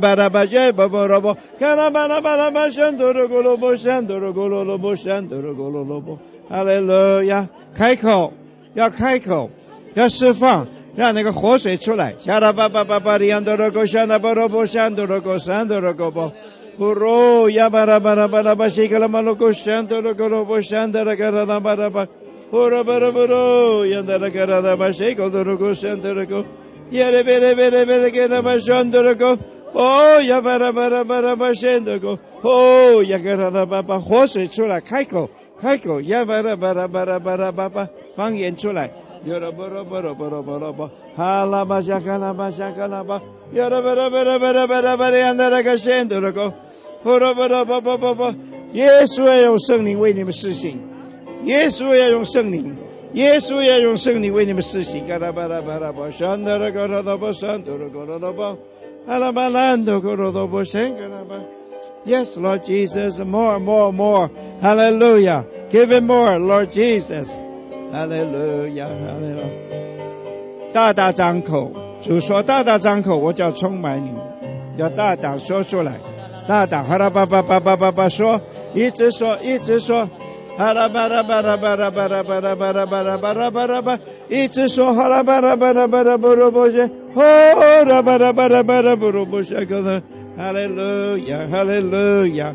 哈利路亚，开口，要开口，要释放，让那个活水出来。沙拉巴巴巴巴里安多罗戈山拉巴罗波山多罗戈山多罗戈波，呼罗亚巴拉巴拉巴拉巴西格拉马罗戈山多罗戈罗波山多罗戈拉巴拉巴，呼罗巴罗巴罗亚多罗戈拉巴西格多罗戈山多罗戈，耶勒贝勒贝勒贝勒格拉巴山多罗戈，哦亚巴拉巴拉巴拉巴山多罗戈，哦亚格拉巴巴，活水出来，开口。开口，呀巴拉巴拉巴拉巴拉巴巴，方言出来，呀拉巴拉巴拉巴拉巴拉巴，哈拉巴夏卡拉巴夏卡拉巴，呀拉巴拉巴拉巴拉巴拉巴拉，安达拉个仙多拉个，巴拉巴拉巴巴巴巴，耶稣要用圣灵为你们施行，耶稣要用圣灵，耶稣要用圣灵为你们施行，嘎拉巴拉巴拉巴，山达拉嘎拉拉巴山多拉嘎拉拉巴，哈拉巴兰多嘎拉拉巴仙嘎拉巴。Yes, Lord Jesus, more, more, more. Hallelujah. Give him more, Lord Jesus. Hallelujah, hallelujah. 大大张口，主说大大张口，我就要充满你们，要大胆说出来，大胆哈拉巴巴巴巴巴巴说，一直说，一直说，哈拉巴拉巴拉巴拉巴拉巴拉巴拉巴拉巴拉巴拉巴，一直说哈拉巴拉巴拉巴拉巴拉巴拉，哦拉巴拉巴拉巴拉巴拉巴拉个的。Hallelujah, hallelujah.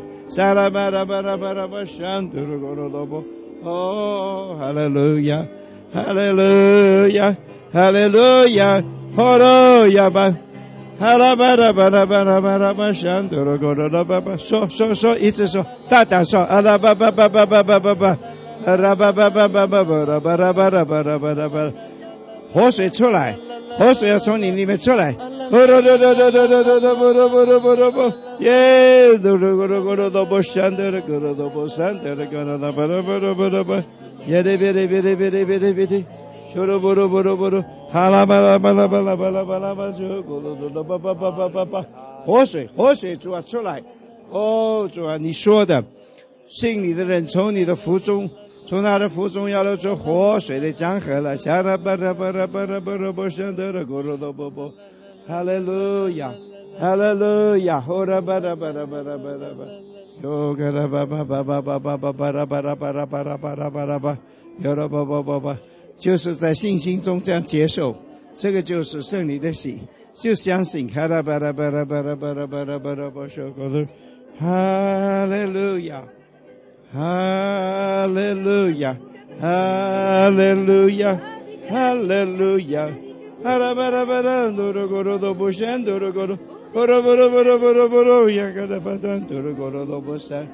Oh, hallelujah, hallelujah, hallelujah. 哈喽呀吧，哈啦吧啦吧啦吧啦吧啦吧，想哆啦哆啦吧吧，说，一直说，大胆说，啊啦吧吧吧吧吧吧吧吧，啊啦吧吧吧吧吧吧啦吧啦吧啦吧啦吧啦吧，活水出来，活水要从你里面出来，咕噜噜噜噜噜噜噜噜噜噜噜噜噜，耶，咕噜咕噜咕噜噜不闪的咕噜噜不闪的咕噜啦吧啦吧啦吧啦吧，耶哩别哩别哩别哩别哩别哩。咻噜不噜不噜不噜，哈啦吧啦吧啦吧啦吧啦吧啦吧，就咕噜噜噜吧吧吧吧吧吧，活水主啊出来，哦主啊，你说的，信你的人从你的腹中，从他的腹中要流出活水的江河了，下啦吧啦吧啦吧啦吧啦吧，想得了咕噜噜啵啵，哈利路亚，哈利路亚，呼啦吧啦吧啦吧啦吧啦吧，哟个啦吧吧吧吧吧吧吧吧啦吧啦吧啦吧啦吧啦吧啦吧，哟啦吧吧吧吧。就是在信心中这样接受，这个就是圣灵的喜，就相信，哈啦吧啦吧啦吧啦吧啦吧啦吧啦吧，说过了，哈利路亚，哈利路亚，哈利路亚，哈利路亚，哈啦吧啦吧啦，哆啦咕噜哆不闪，哆啦咕噜，哆啦吧啦吧啦吧啦吧啦，呀个啦吧啦，哆啦咕噜哆不闪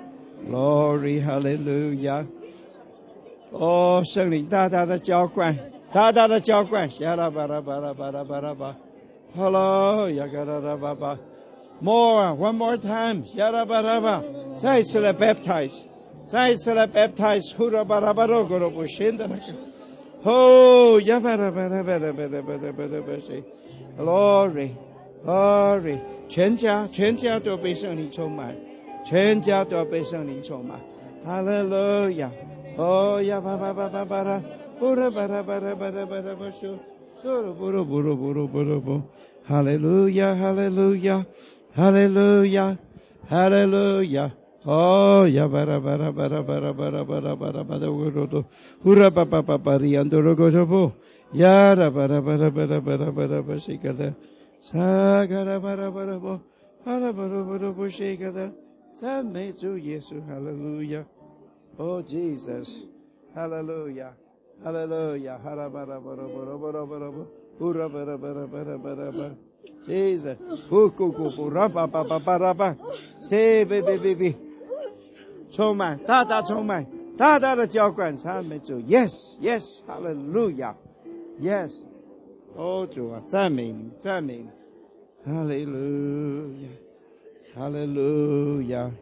，Glory Hallelujah。哦，圣灵大大的浇灌，大大的浇灌，下啦吧啦吧啦吧啦吧啦吧，好了，呀个啦啦吧吧 ，more one more time，下啦吧啦吧，再一次来 baptize， 再一次来 baptize， 呼啦吧啦吧啦，咕噜不信的那个，哦，呀吧啦吧啦吧啦吧啦吧啦吧啦吧谁 ，glory glory， 全家都被圣灵充满，全家都被圣灵充满，哈利路亚。哦呀吧吧吧吧吧啦，布拉吧啦吧啦吧啦吧啦吧说，说了布鲁布鲁布鲁布鲁布，哈利路亚哈利路亚哈利路亚哈利路亚，哦呀吧啦吧啦吧啦吧啦吧啦吧啦吧啦吧啦乌鲁多，呼啦吧吧吧吧里安多罗戈多布，呀啦吧啦吧啦吧啦吧啦吧啦吧西格的，萨格啦吧啦吧啦布，哈啦吧啦吧啦布西格的，赞美主耶稣，哈利路亚。Oh Jesus, Hallelujah, Hallelujah, Jesus,充满，大大充满，大大的浇灌，赞美主 ，Yes, Yes, Hallelujah, Yes， 哦主啊，赞美你，赞美你 ，Hallelujah, Hallelujah,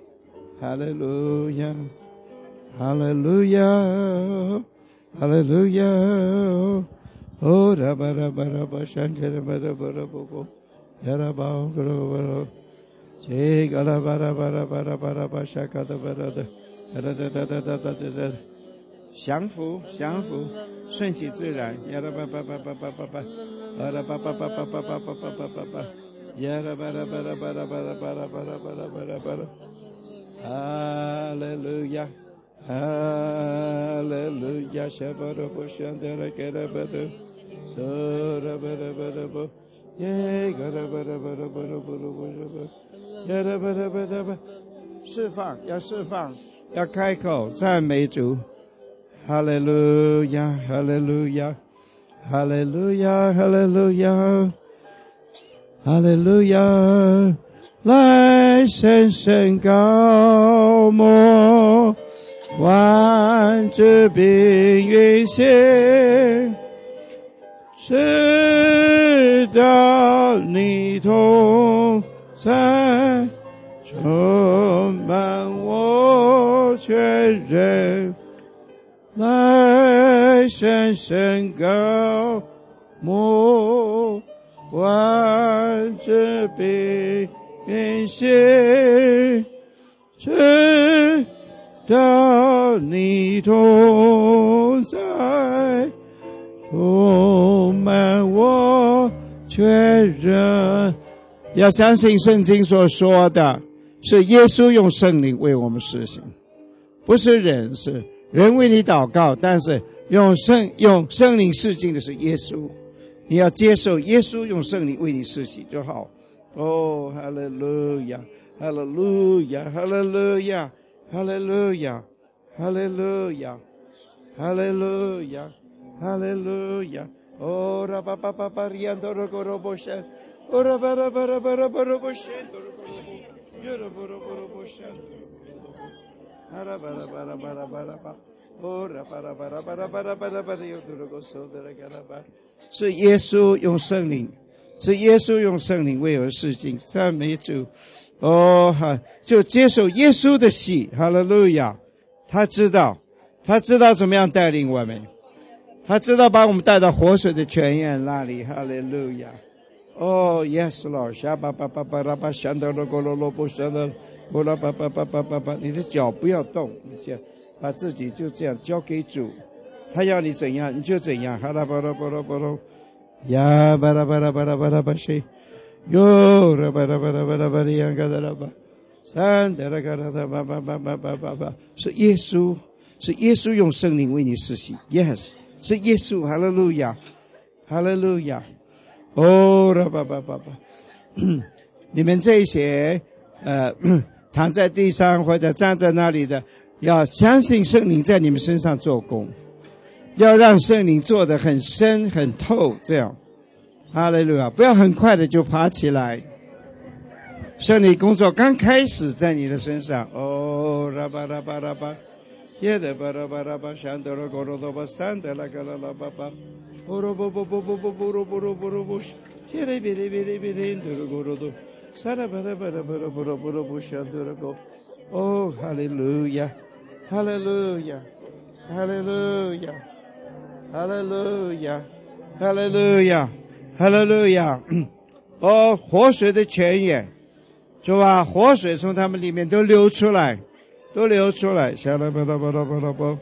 Hallelujah.Hallelujah, Hallelujah. Oh, rabba, rabba, rabba, shanta, rabba, rabba, rabba, rabba. Yaraba, rabba, che, rabba, rabba, rabba, rabba, rabba, shaka, rabba, rabba, rabba, 降服，降服，顺其自然。呀啦吧吧吧吧吧吧吧，啊啦吧吧吧吧吧吧吧吧吧吧吧，呀啦吧啦吧啦吧啦吧啦吧啦吧啦吧啦吧啦吧啦。Hallelujah, Hallelujah. Shabara Boshandara Garabada, Sora Bara Bara Bo, Ye Garabara Bara Bara Bara Bara, Yarabara Bara Bara， 释放，要释放，要开口赞美主。Hallelujah, Hallelujah, Hallelujah, Hallelujah, Hallelujah。来深深高摩，万智并运行，直到你同在，充满我全人。来深深高摩，万智并运行，直到你同在，充满我全人。要相信圣经所说的，是耶稣用圣灵为我们施行，不是人，是人为你祷告，但是用圣灵施行的是耶稣。你要接受耶稣用圣灵为你施行就好。Oh, hallelujah, hallelujah, hallelujah, hallelujah, hallelujah, hallelujah, hallelujah, Ora pa pa pa pa riando rogoro boshan. Ora bara bara bara bara boshan. Yoro boro boro boshan. Ara bara bara bara bara ba. Ora bara bara bara bara bara bara yoro go so的gara ba。是耶稣用圣灵，是耶稣用圣灵为我事情，赞美主。哦哈，就接受耶稣的喜，哈利路亚。他知道怎么样带领我们。他知道把我们带到活水的泉源那里，哈利路亚。哦 ，Yes Lord， 沙巴巴巴巴拉巴想到了咕噜噜不想到，咕啦巴巴巴巴巴巴，你的脚不要动，你就把自己就这样交给主，他要你怎样你就怎样，哈啦巴拉巴拉巴拉，呀巴拉巴拉巴拉巴拉巴谁，哟啦巴拉巴拉巴拉巴拉样嘎达拉巴，三达拉嘎达达巴巴巴巴巴巴巴，是耶稣用圣灵为你施行 ，Yes。是耶稣，哈利路亚，哈利路亚，哦，吧吧吧吧，你们这些躺在地上或者站在那里的，要相信圣灵在你们身上做工，要让圣灵做得很深很透，这样，哈利路亚，不要很快的就爬起来。圣灵工作刚开始在你的身上，哦，啦吧啦吧啦吧。耶的巴拉巴拉巴山德拉格罗多巴山德拉格拉拉巴巴，波罗波波波波波波罗波罗波罗波，耶嘞比嘞比嘞比嘞德拉格罗多，萨拉巴拉巴拉巴拉波罗波罗波山德拉格，哦，哈利路亚，哈利路亚，哈利路亚，哈利路亚，哈利路亚，哈利路亚，哦，活水的泉源，就把活水从他们里面都流出来。都流出来，下来吧啦吧啦吧啦吧。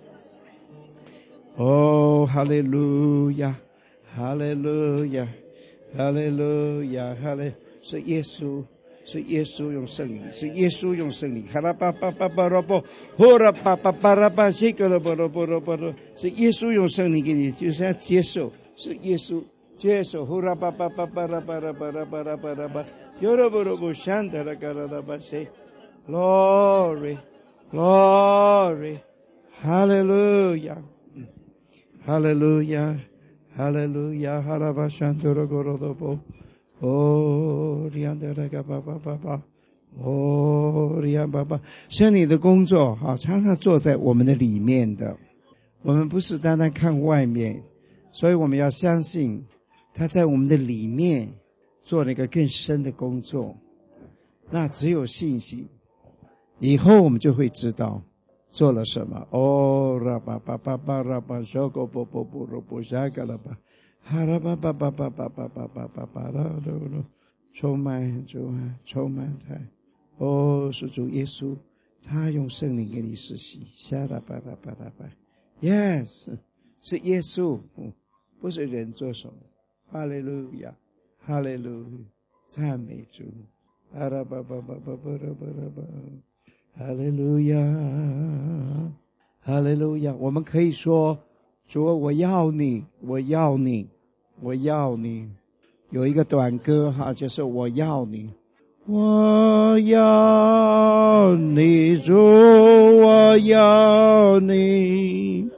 哦，哈利路亚，哈利路亚，哈利路亚，哈利，是耶稣用圣灵，是耶稣用圣灵，哈啦吧吧吧吧啦吧，呼啦吧吧吧啦吧，这个啦吧啦吧啦吧啦，是耶稣用圣灵给你，就是要接受，是耶稣接受，呼啦吧吧吧吧啦吧啦吧啦吧啦吧啦吧，有啦吧啦吧，想的啦个啦啦吧谁？ Glory, glory, hallelujah, hallelujah, hallelujah, harabashandoro gorodobo, oh, riandaraga baba baba, oh, rian baba， 圣灵的工作啊，常常做在我们的里面的，我们不是单单看外面，所以我们要相信他在我们的里面做了一个更深的工作，那只有信心。 以后我们就会知道做了什么。哦，啦吧吧吧吧啦吧，小狗啵啵啵罗啵下个了吧，哈啦吧吧吧吧吧吧吧吧吧吧啦喽喽，充满主啊，充满他。哦，是主耶稣，他用圣灵给你施洗，下啦吧啦吧啦吧 ，Yes， 是耶稣，不是人做什么。哈利路亚，哈利路亚，赞美主，哈啦吧吧吧吧吧啦吧啦吧。 哈利路亚，哈利路亚！我们可以说：“主，我要你，我要你，我要你。”有一个短歌哈，就是我要你，我要你，主，我要你，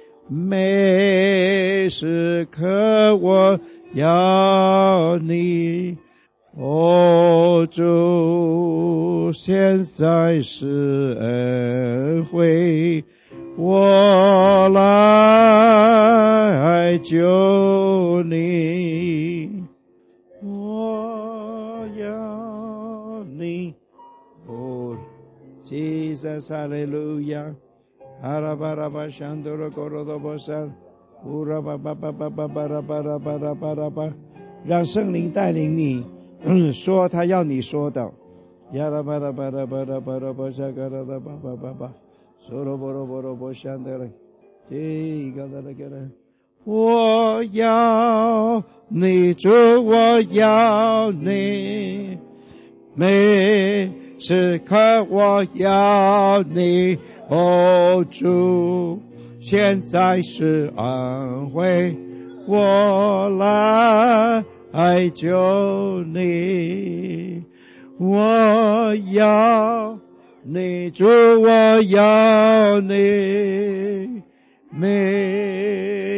每时刻我要你。 哦，主，现在是恩惠，我来救你，我要你。哦 ，Jesus， 哈利路亚，阿拉巴拉巴香多罗哥罗多波山，乌拉巴巴巴巴巴巴拉巴拉巴拉巴拉巴，让圣灵带领你。 说他要你说的，呀啦吧啦吧啦吧啦吧啦吧下个啦啦吧吧吧吧，说罗波罗波罗波想的了，这个啦那个啦，我要你主，我要你，每时刻我要你，哦主，现在是恩惠，我来。 爱救你，我要你主，我要你，每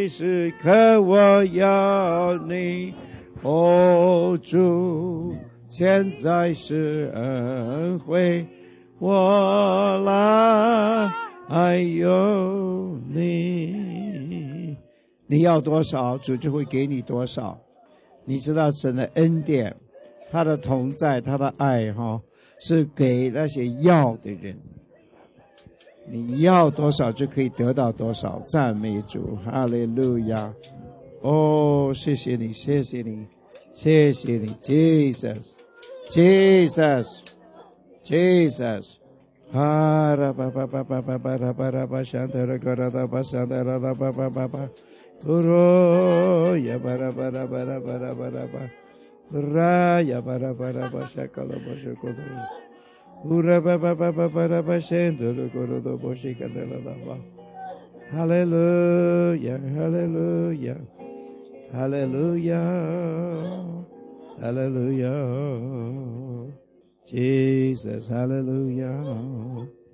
在时刻我要你，哦主，现在是恩惠，我来有你。你要多少，主就会给你多少。你知道神的恩典，他的同在，他的爱是给那些要的人。你要多少就可以得到多少。赞美主，哈利路亚。哦，谢谢你，谢谢你，谢谢你 Jesus Jesus Jesus。哈拉巴巴巴巴巴巴拉巴拉巴香德拉格拉达巴香德拉拉巴巴巴巴乌罗呀巴拉巴拉巴拉巴拉巴拉巴拉呀巴拉巴拉巴沙卡拉巴沙库德乌拉巴巴巴巴巴拉巴香德拉格拉达巴西卡德拉达巴。哈利路亚，哈利路亚，哈利路亚，哈利路亚 Jesus， 哈利路亚。